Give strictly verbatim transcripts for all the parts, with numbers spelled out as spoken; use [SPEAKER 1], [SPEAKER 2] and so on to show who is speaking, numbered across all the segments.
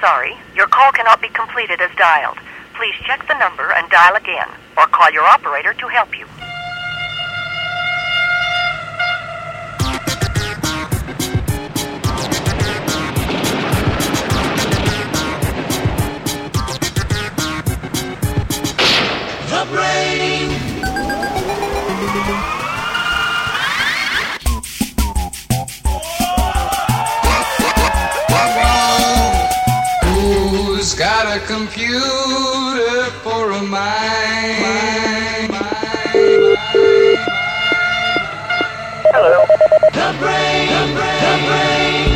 [SPEAKER 1] sorry, your call cannot be completed as dialed. Please check the number and dial again, or call your operator to help you.
[SPEAKER 2] The Brain.
[SPEAKER 3] Who's got a computer for a mind?
[SPEAKER 2] Hello. The Brain. The Brain. The Brain.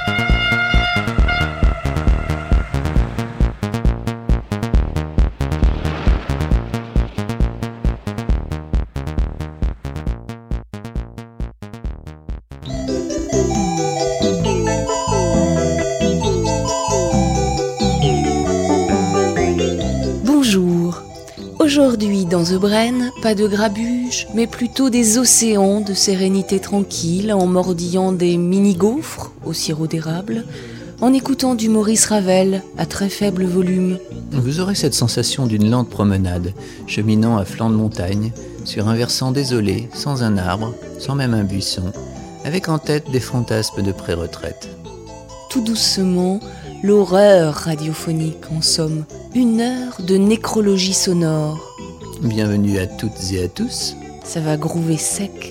[SPEAKER 4] Bonjour. Aujourd'hui dans The Brain, pas de grabuge, mais plutôt des océans de sérénité tranquille en mordillant des mini-gaufres au sirop d'érable, en écoutant du Maurice Ravel à très faible volume.
[SPEAKER 5] Vous aurez cette sensation d'une lente promenade, cheminant à flanc de montagne, sur un versant désolé, sans un arbre, sans même un buisson, avec en tête des fantasmes de pré-retraite.
[SPEAKER 4] Tout doucement, l'horreur radiophonique en somme, une heure de nécrologie sonore.
[SPEAKER 5] Bienvenue à toutes et à tous.
[SPEAKER 4] Ça va groover sec.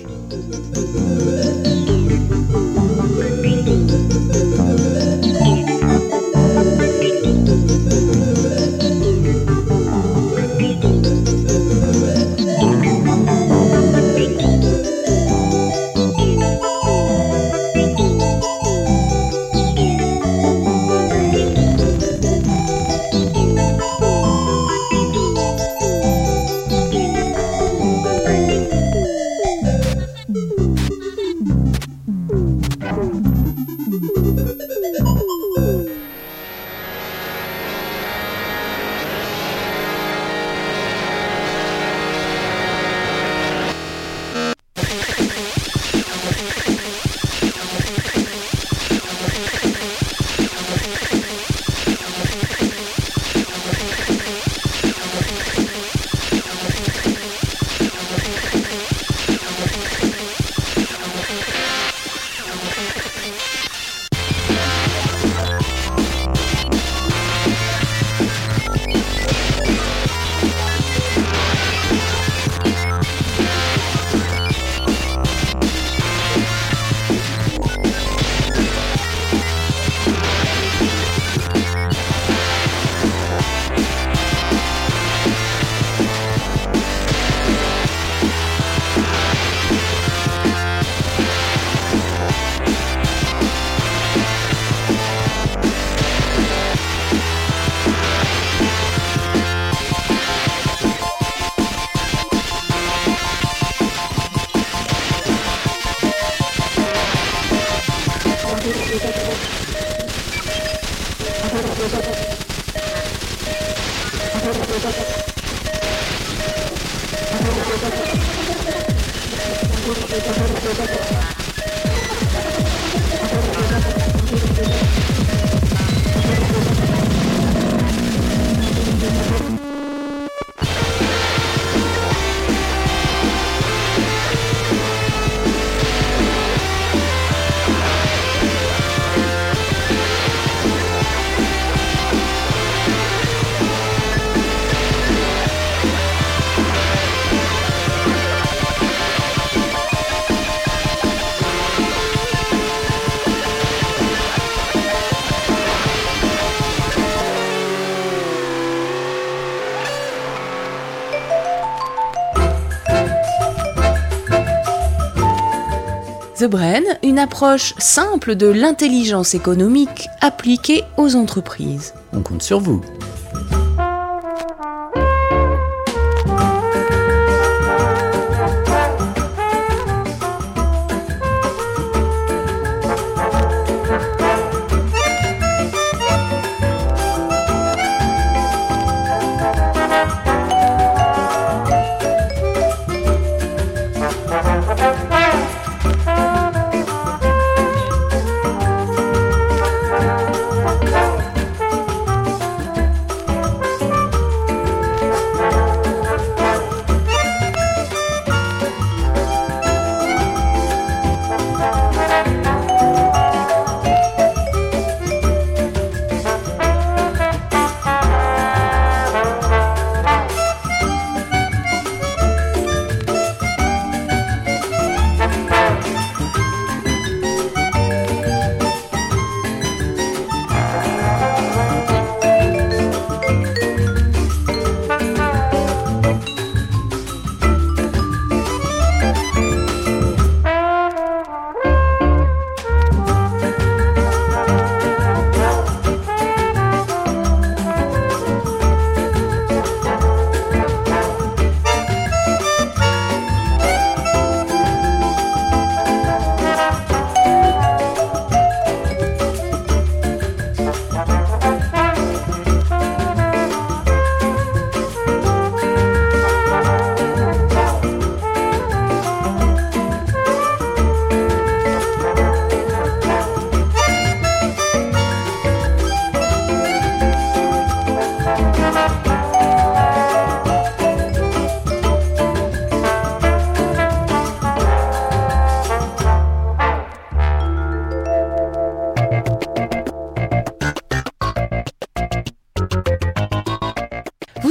[SPEAKER 4] The Brain, une approche simple de l'intelligence économique appliquée aux entreprises.
[SPEAKER 5] On compte sur vous.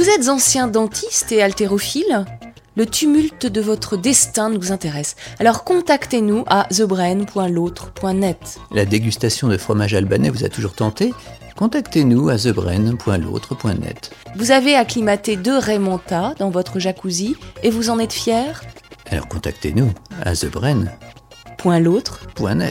[SPEAKER 4] Vous êtes ancien dentiste et haltérophile ? Le tumulte de votre destin nous intéresse. Alors contactez-nous à the brain point l'autre point net.
[SPEAKER 5] La dégustation de fromage albanais vous a toujours tenté ? Contactez-nous à the brain point l'autre point net.
[SPEAKER 4] Vous avez acclimaté deux Raymonta dans votre jacuzzi et vous en êtes fier ?
[SPEAKER 5] Alors contactez-nous à the brain
[SPEAKER 4] point l'autre
[SPEAKER 5] point net.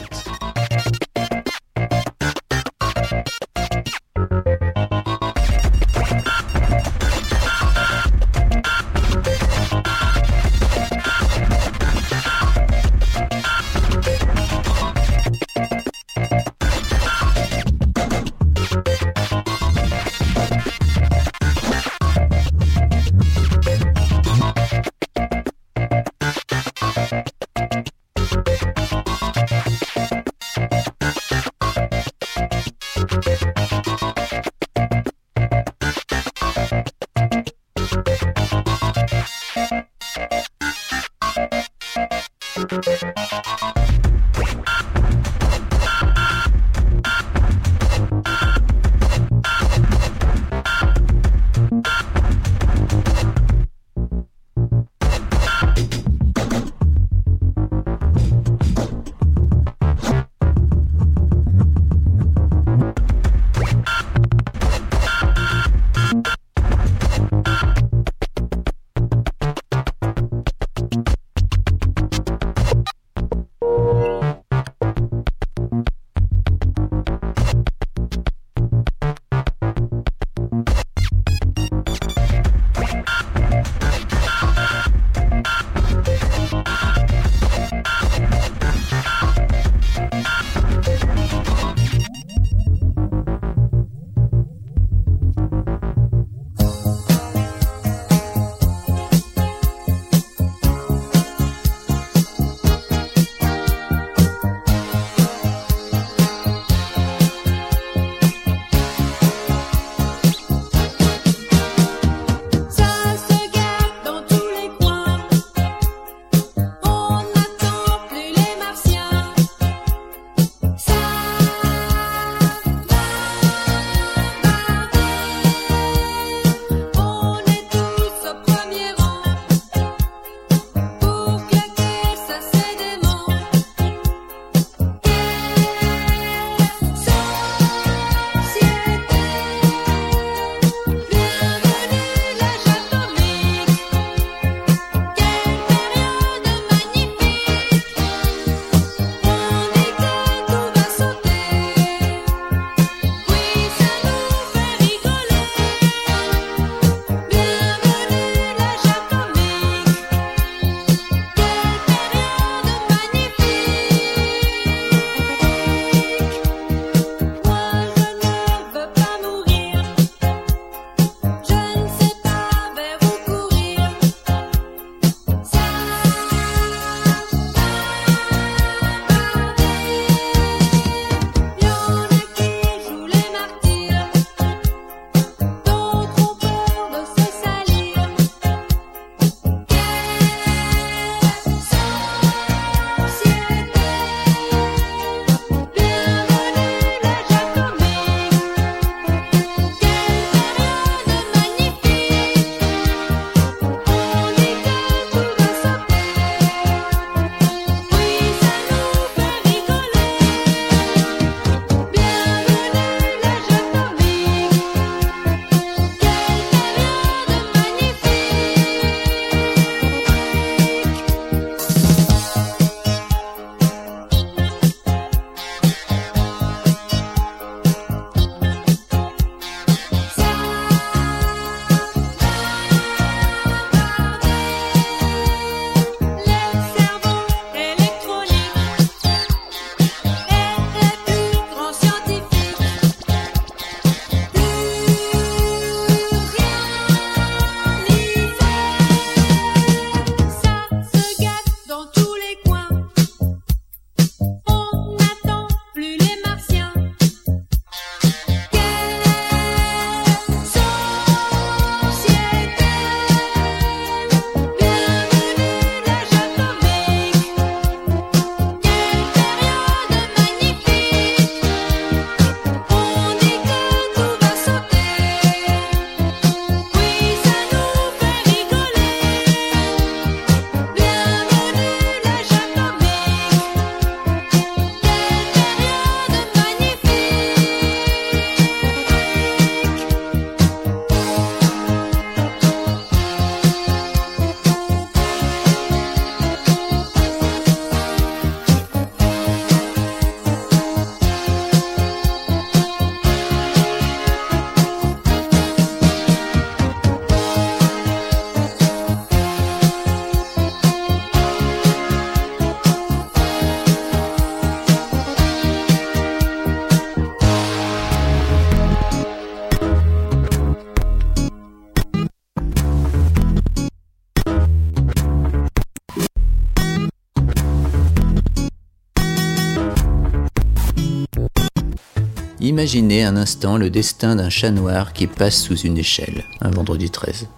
[SPEAKER 5] imaginez un instant le destin d'un chat noir qui passe sous une échelle, un vendredi treize.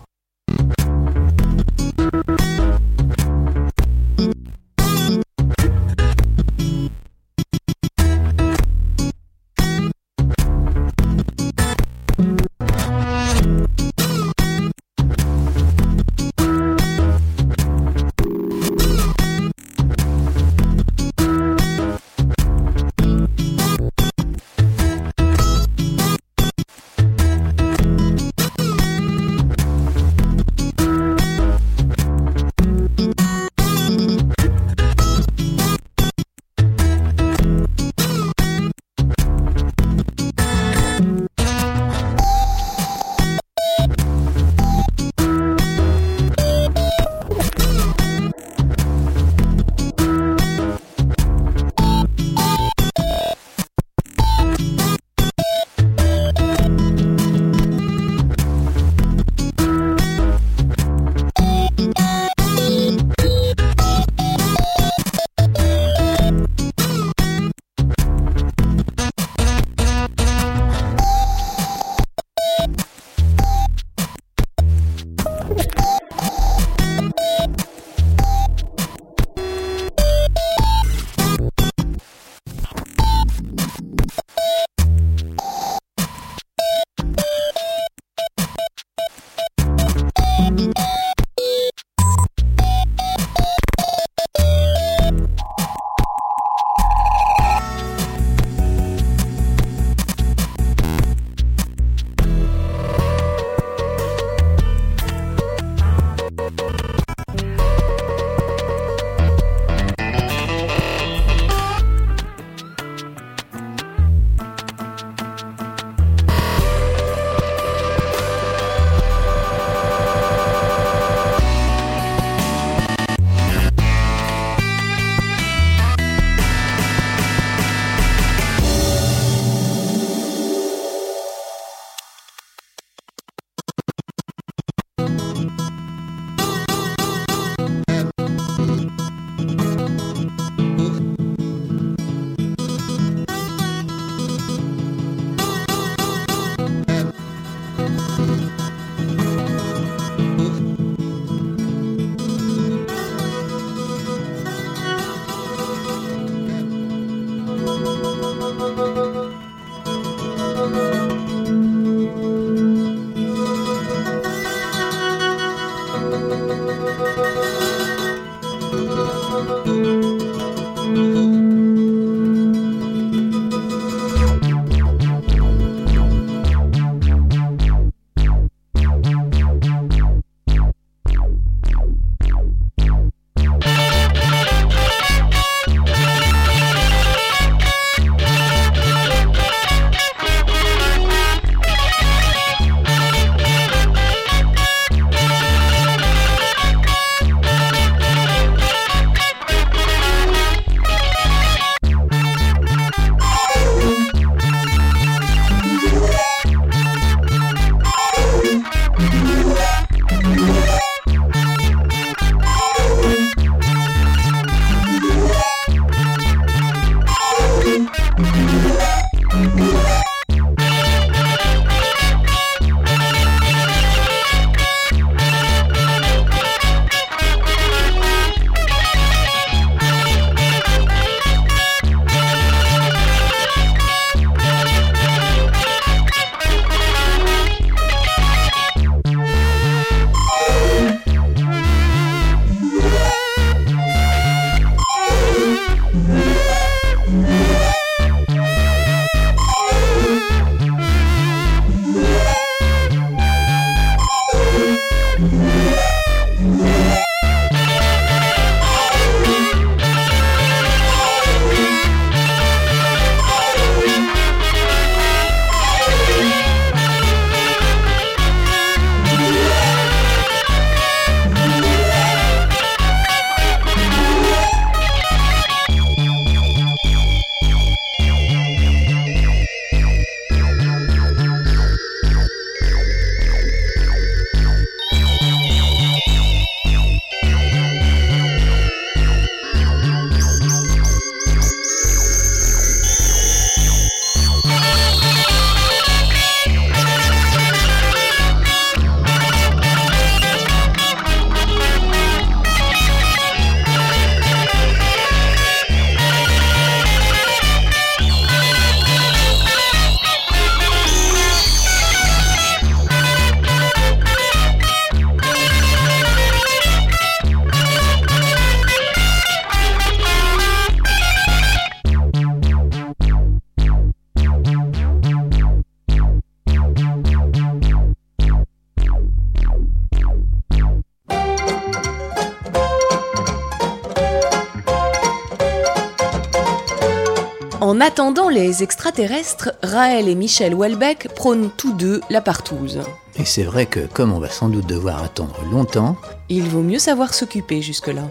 [SPEAKER 4] En attendant les extraterrestres, Raël et Michel Houellebecq prônent tous deux la partouze.
[SPEAKER 5] Et c'est vrai que, comme on va sans doute devoir attendre longtemps,
[SPEAKER 4] il vaut mieux savoir s'occuper jusque-là.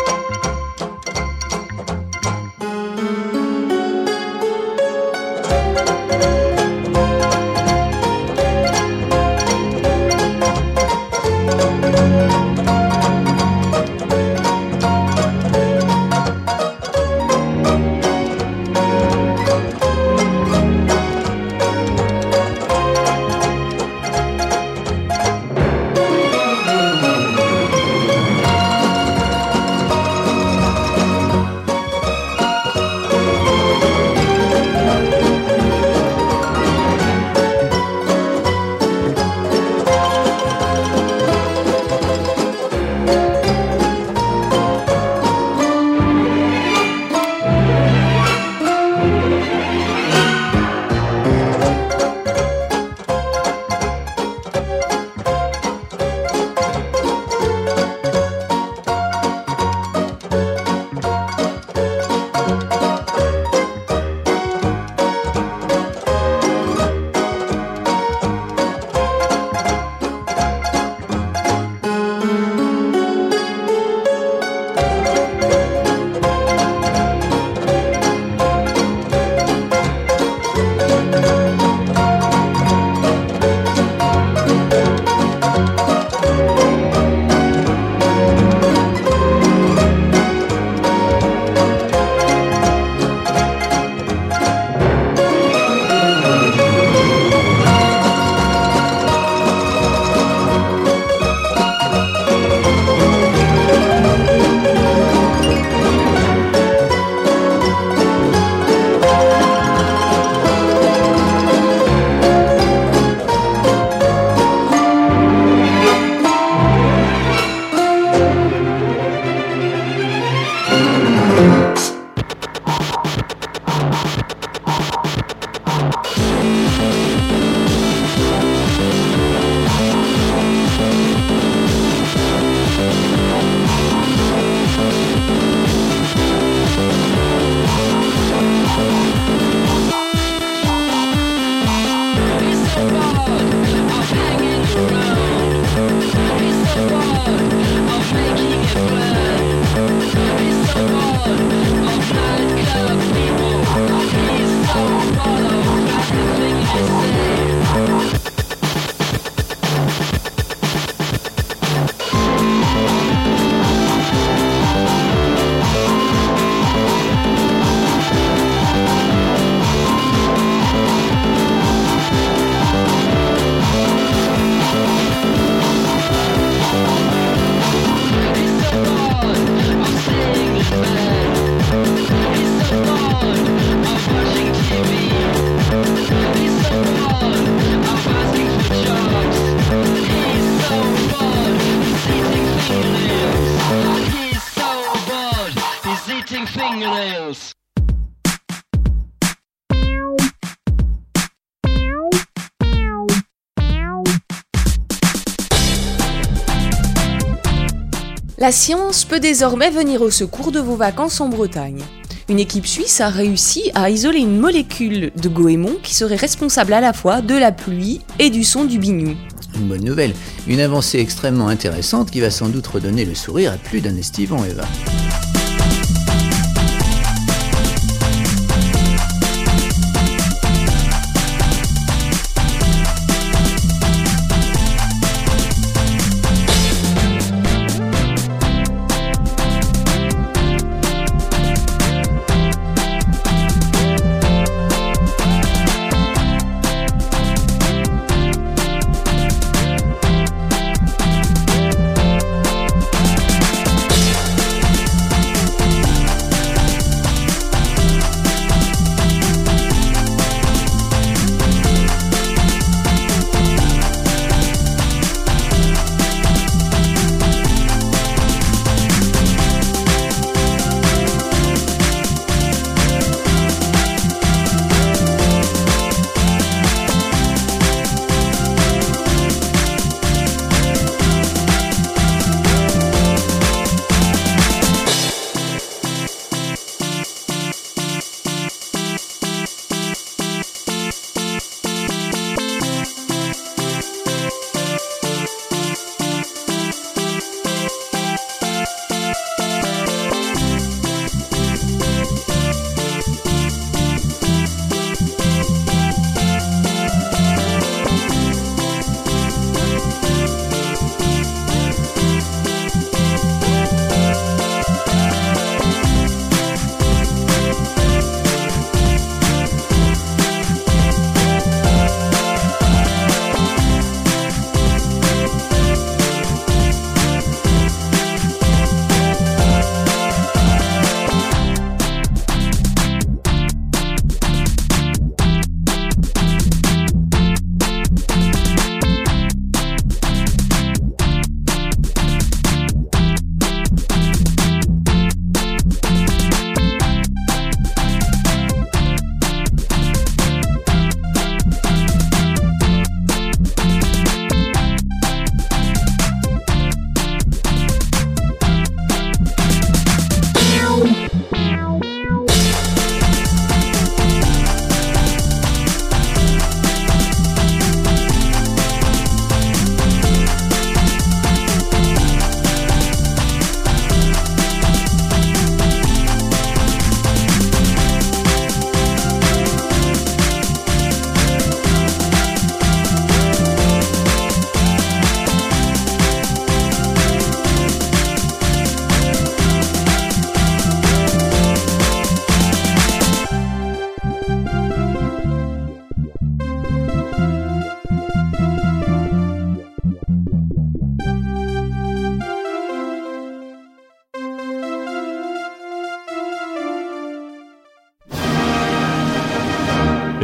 [SPEAKER 4] La science peut désormais venir au secours de vos vacances en Bretagne. Une équipe suisse a réussi à isoler une molécule de goémon qui serait responsable à la fois de la pluie et du son du biniou.
[SPEAKER 5] Une bonne nouvelle, une avancée extrêmement intéressante qui va sans doute redonner le sourire à plus d'un estivant, Eva.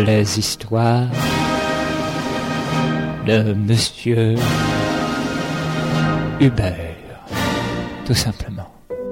[SPEAKER 6] les histoires de Monsieur Hubert, tout simplement.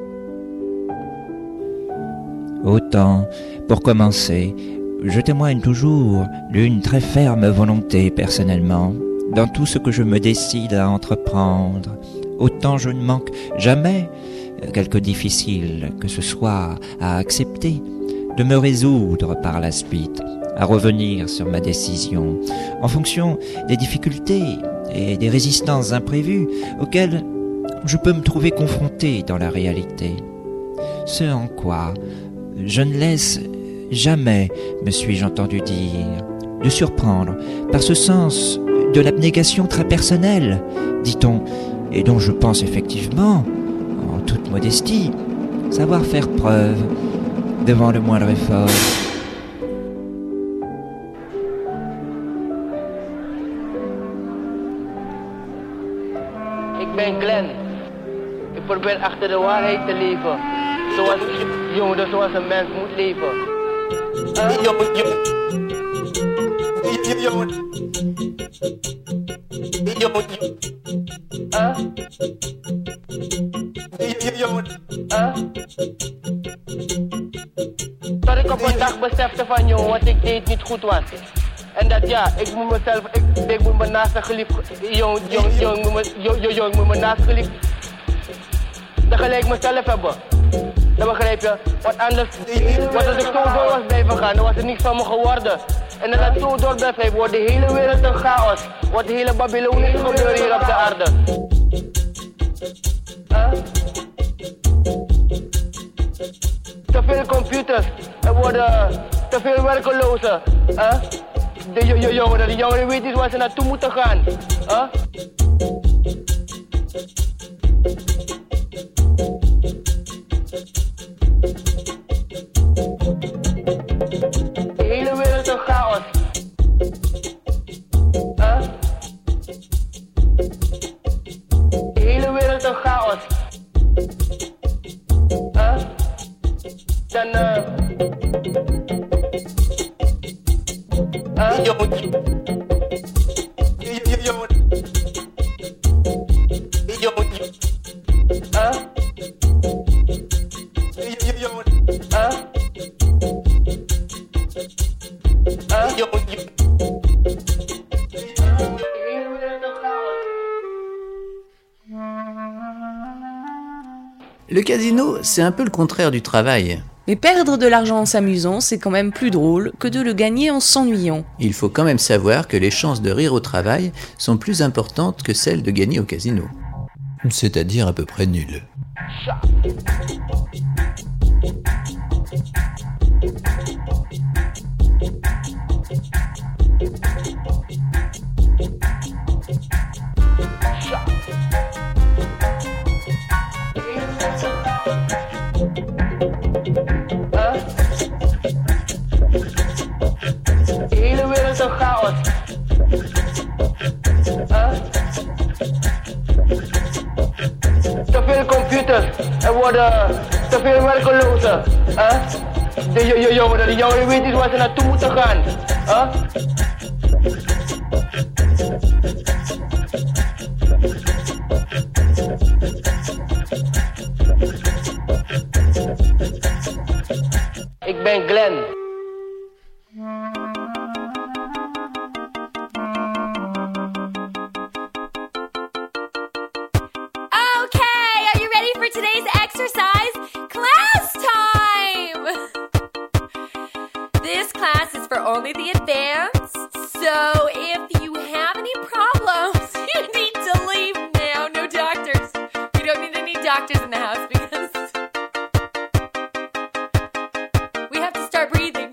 [SPEAKER 6] Autant, pour commencer, je témoigne toujours d'une très ferme volonté personnellement dans tout ce que je me décide à entreprendre. Autant je ne manque jamais, quelque difficile que ce soit à accepter, de me résoudre par la suite à revenir sur ma décision en fonction des difficultés et des résistances imprévues auxquelles je peux me trouver confronté dans la réalité. Ce en quoi je ne laisse jamais, me suis-je entendu dire, de surprendre par ce sens de l'abnégation très personnelle, dit-on, et dont je pense effectivement, en toute modestie, savoir faire preuve devant le moindre effort.
[SPEAKER 7] Ik ben Glenn. Ik probeer achter de waarheid te leven. Zoals ik, jongen, zoals een mens moet leven. Uh? Jongen, jongen. Jongen. Jongen. Uh? Jongen. Uh? Tot ik op een dag besefte van, jongen, wat ik deed niet goed was. En dat ja, ik moet mezelf, ik, ik moet mijn naaste geliefd, jong, jong, jong, jong, jong, jong, moet mijn naaste geliefd, tegelijk mezelf hebben. Dan begrijp je, wat anders, wat als ik zo door was blijven gaan, dan was het niks van me geworden. En als dat zo door blijft, wordt de hele wereld een chaos, wordt de hele Babylonische gebeuren hier op de aarde. Huh? Te veel computers, er worden te veel werkelozen. Huh? De jongeren, de jongeren weten niet waar ze naartoe moeten gaan. Huh? De hele wereld een chaos. Huh? De hele wereld een chaos. Huh? Dan uh... Uh, yo, yo, yo, yo, yo, uh, yo, yo, uh, uh, yo, yo.
[SPEAKER 5] Le casino, c'est un peu le contraire du travail.
[SPEAKER 4] Mais perdre de l'argent en s'amusant, c'est quand même plus drôle que de le gagner en s'ennuyant.
[SPEAKER 5] Il faut quand même savoir que les chances de rire au travail sont plus importantes que celles de gagner au casino. C'est-à-dire à peu près nulles.
[SPEAKER 7] Er worden te veel werkelozen. Huh? De jongeren, de jongeren weten niet waar ze naartoe moeten gaan. Huh? Ik ben Glenn.
[SPEAKER 8] Only the advanced, so if you have any problems, you need to leave now. No doctors. We don't need any doctors in the house because we have to start breathing.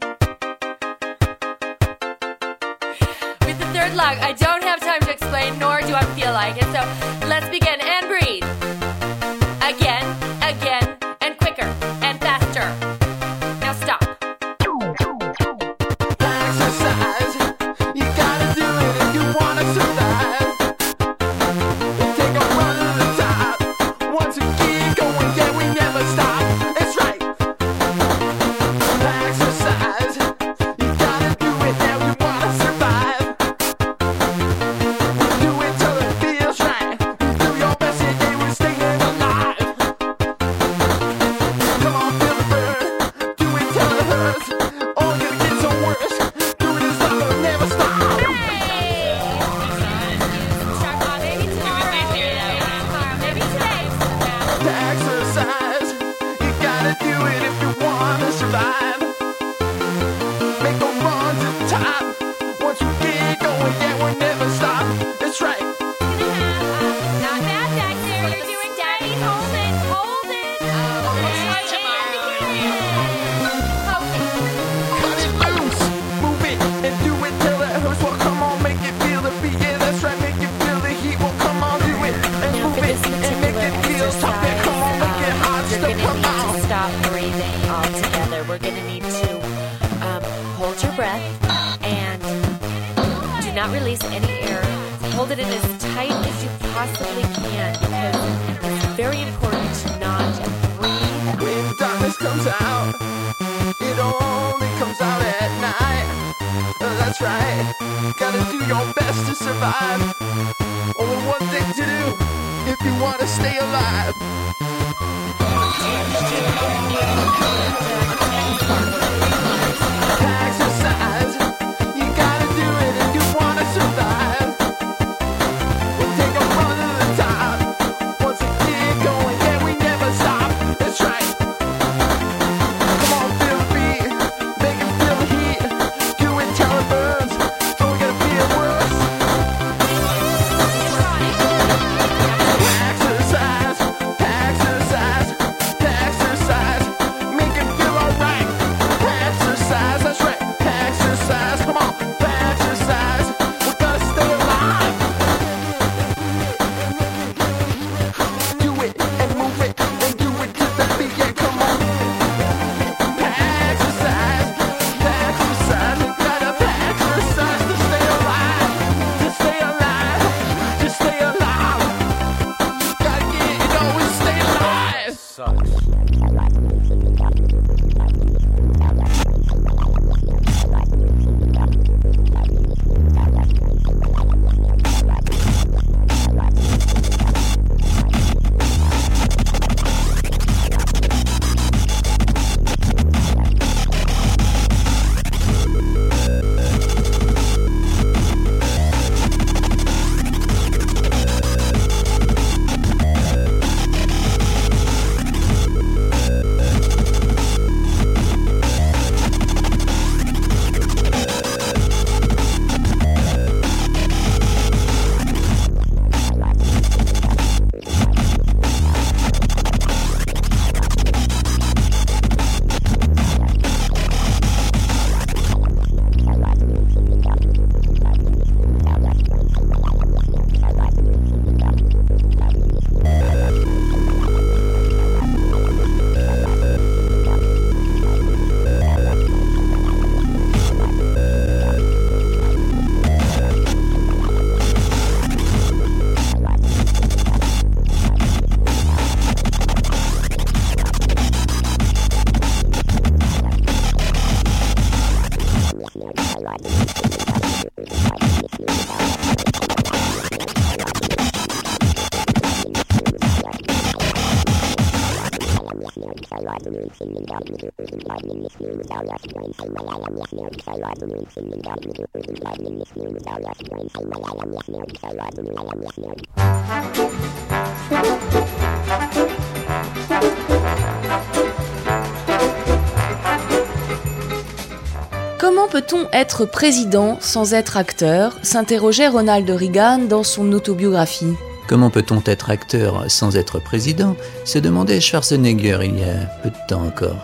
[SPEAKER 8] With the third lung, I don't have time to explain, nor do I feel like it, so let's begin and breathe. Again, again, and quicker, and faster. Now stop.
[SPEAKER 2] Exercise, you gotta do it now.
[SPEAKER 8] Do not release any air. Hold it in as tight as you possibly can because it's very important to not breathe.
[SPEAKER 9] When darkness comes out, it only comes out at night. Uh, that's right. Gotta do your best to survive. Only one thing to do if you want to stay alive. Exercise. You gotta do it if you want to survive. We'll take a run to the top. Once a kid going, yeah, we never stop. That's right. Come on, feel the beat. Make it feel the heat. Do it till it burns. Don't get to feel worse. Exercise, exercise, exercise. Make it feel alright. Exercise, that's right. Exercise, come on. Exercise. We gotta stay alive. Do it and move it and do it to the beat. Yeah, come on. Exercise, exercise. We gotta exercise to stay alive. To stay alive. To stay alive. Gotta get it always stay alive.
[SPEAKER 4] Comment peut-on être président sans être acteur ? S'interrogeait Ronald Reagan dans son autobiographie.
[SPEAKER 5] Comment peut-on être acteur sans être président ? Se demandait Schwarzenegger il y a peu de temps encore.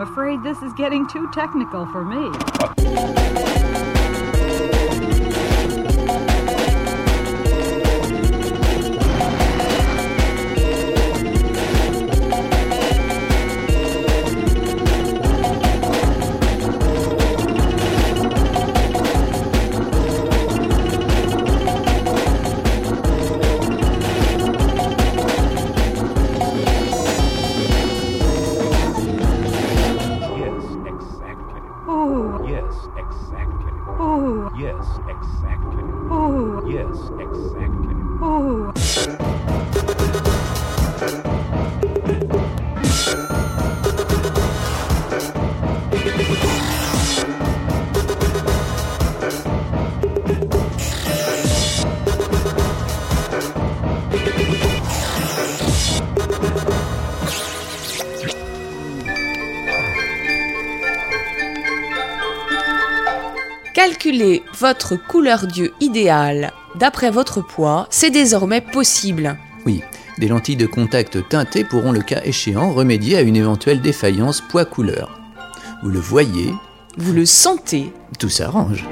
[SPEAKER 10] afraid this is getting too technical for me.
[SPEAKER 4] Calculer votre couleur d'yeux idéale d'après votre poids, c'est désormais possible.
[SPEAKER 5] Oui, des lentilles de contact teintées pourront le cas échéant remédier à une éventuelle défaillance poids-couleur. Vous le voyez,
[SPEAKER 4] vous le sentez,
[SPEAKER 5] tout s'arrange.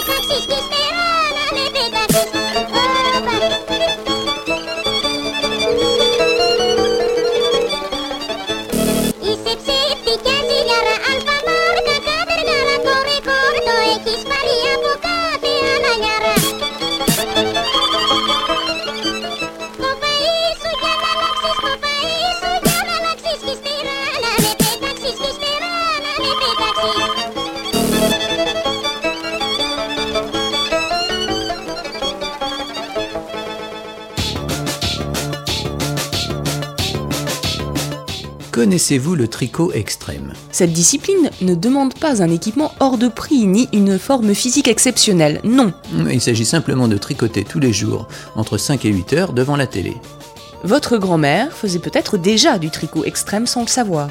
[SPEAKER 5] Connaissez-vous le tricot extrême ?
[SPEAKER 4] Cette discipline ne demande pas un équipement hors de prix ni une forme physique exceptionnelle, non.
[SPEAKER 5] Il s'agit simplement de tricoter tous les jours, entre cinq et huit heures devant la télé.
[SPEAKER 4] Votre grand-mère faisait peut-être déjà du tricot extrême sans le savoir.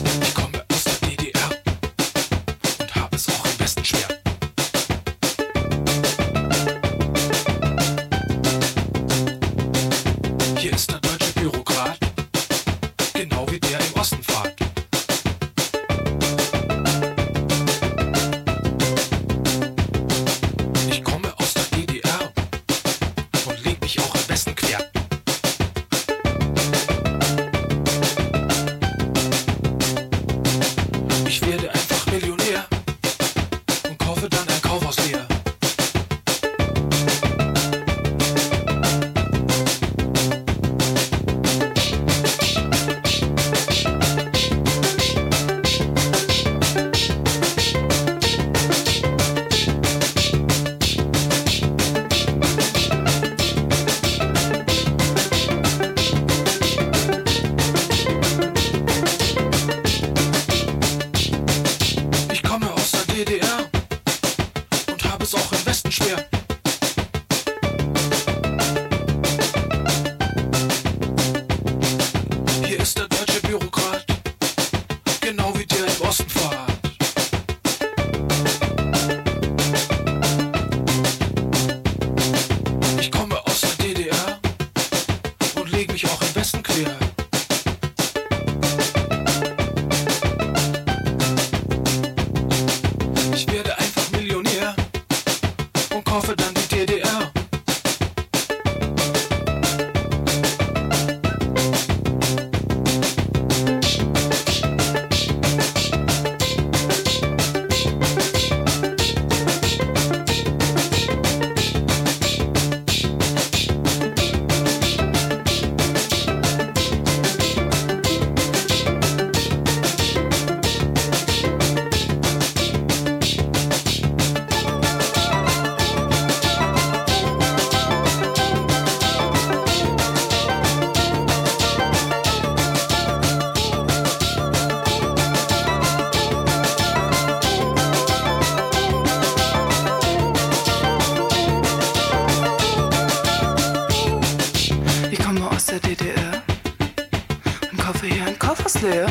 [SPEAKER 11] Leer.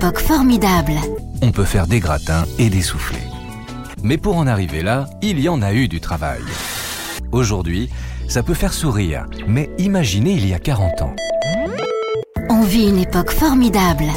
[SPEAKER 12] époque formidable.
[SPEAKER 13] On peut faire des gratins et des soufflés. Mais pour en arriver là, il y en a eu du travail. Aujourd'hui, ça peut faire sourire, mais imaginez il y a quarante ans.
[SPEAKER 12] On vit une époque formidable.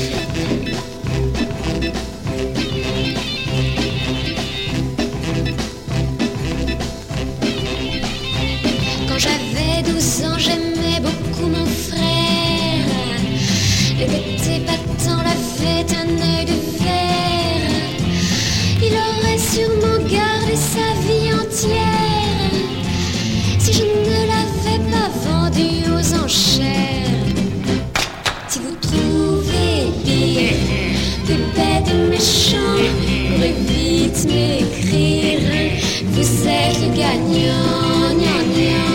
[SPEAKER 14] Quand j'avais douze ans, j'aimais beaucoup mon frère. Le côté battant l'avait un œil de verre. Il aurait sûrement gardé sa vie entière si je ne l'avais pas vendu aux enchères. Si vous trouvez pire, plus bête et méchant, pourrez vite m'écrire. Vous êtes le gagnant, gna gna.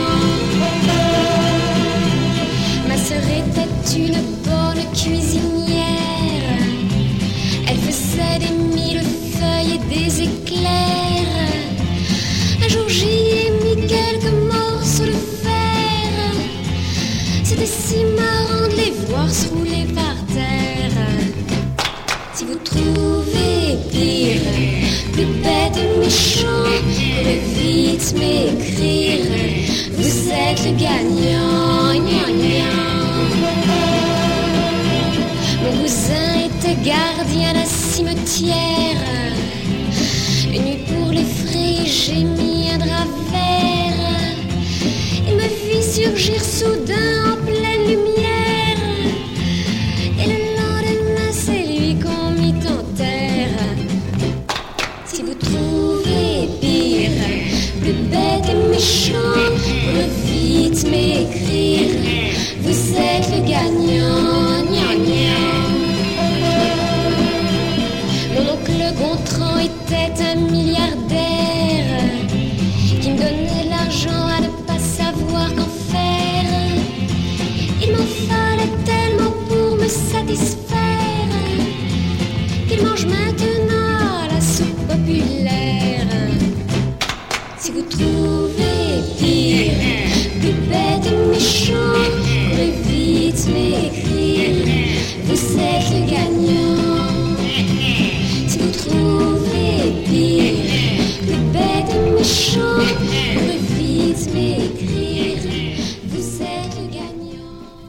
[SPEAKER 14] Ma sœur était une bonne cuisinière. Elle faisait des millefeuilles et des éclairs. Un jour j'y ai mis quelques morceaux de fer. C'était si marrant de les voir se rouler par terre. Si vous trouvez pire, plus bête et méchant, pourrez vite m'écrire. Vous êtes le gagnant, gna gna. Mon cousin était gardien d'un cimetière. Une nuit pour les frais, j'ai mis un drap vert. Il me fit surgir soudain en pleine lumière. Et le lendemain, c'est lui qu'on mit en terre. Si vous trouvez pire, plus bête et méchant, pourrez vite m'écrire. Vous êtes le gagnant, gna gna. Mon oncle Gontran était un milliardaire qui me donnait de l'argent à ne pas savoir qu'en faire. Il m'en fallait tellement pour me satisfaire qu'il mange maintenant la soupe populaire. Si vous trouvez pire, plus bête et méchant, pourrez vite m'écrire. Vous êtes le gagnant. Si vous trouvez pire, plus bête et méchant, pourrez vite m'écrire. Vous êtes le gagnant.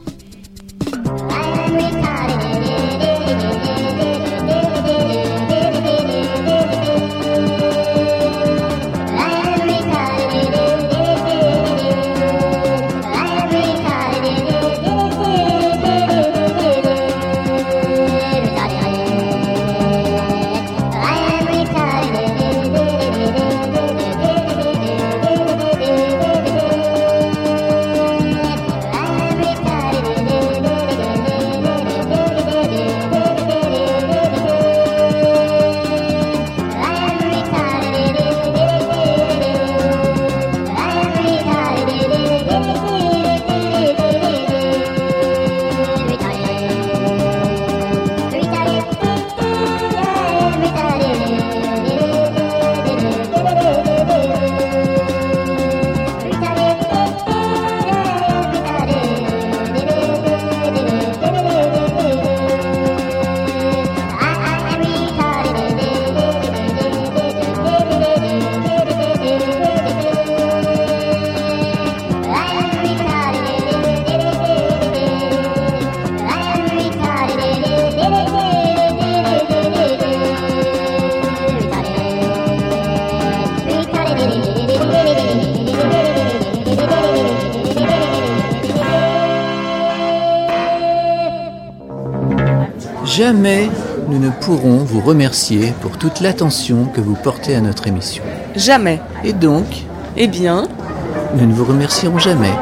[SPEAKER 5] Jamais nous ne pourrons vous remercier pour toute l'attention que vous portez à notre émission.
[SPEAKER 4] Jamais.
[SPEAKER 5] Et donc,
[SPEAKER 4] eh bien,
[SPEAKER 5] nous ne vous remercierons jamais.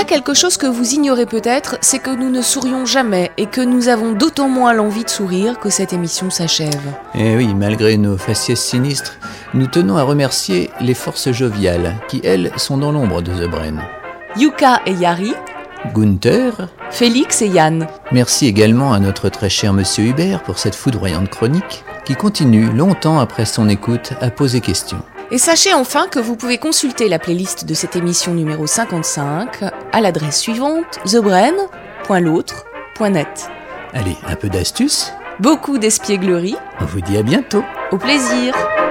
[SPEAKER 4] quelque chose que vous ignorez peut-être, c'est que nous ne sourions jamais et que nous avons d'autant moins l'envie de sourire que cette émission s'achève.
[SPEAKER 5] Et oui, malgré nos faciès sinistres, nous tenons à remercier les forces joviales qui, elles, sont dans l'ombre de The Brain.
[SPEAKER 4] Yuka et Yari,
[SPEAKER 5] Gunther,
[SPEAKER 4] Félix et Yann.
[SPEAKER 5] Merci également à notre très cher Monsieur Hubert pour cette foudroyante chronique qui continue longtemps après son écoute à poser question.
[SPEAKER 4] Et sachez enfin que vous pouvez consulter la playlist de cette émission numéro cinquante-cinq à l'adresse suivante the brain point l'autre point net.
[SPEAKER 5] Allez, un peu d'astuce,
[SPEAKER 4] beaucoup d'espièglerie.
[SPEAKER 5] On vous dit à bientôt.
[SPEAKER 4] Au plaisir.